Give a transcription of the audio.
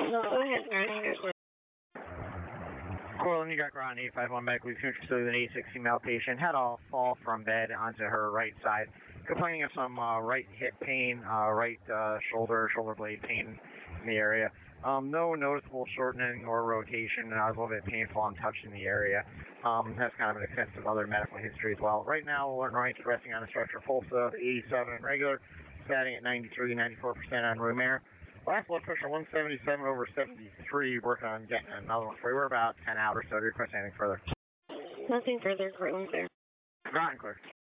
No, go ahead. Corlin, you got ground 851 medical. We've interested in an 860 male patient. Had a fall from bed onto her right side. Complaining of some right hip pain, right shoulder blade pain in the area. No noticeable shortening or rotation, and I was a little bit painful on touching the area. Has kind of an extensive other medical history as well. Right now, alert right resting on the structure, pulse of 87 and regular, batting at 93, 94% on room air. Last blood pressure 177 over 73. Working on getting another one for you. We're about 10 out or so. Do you request anything further? Nothing further. Cortland's there. Ground clear.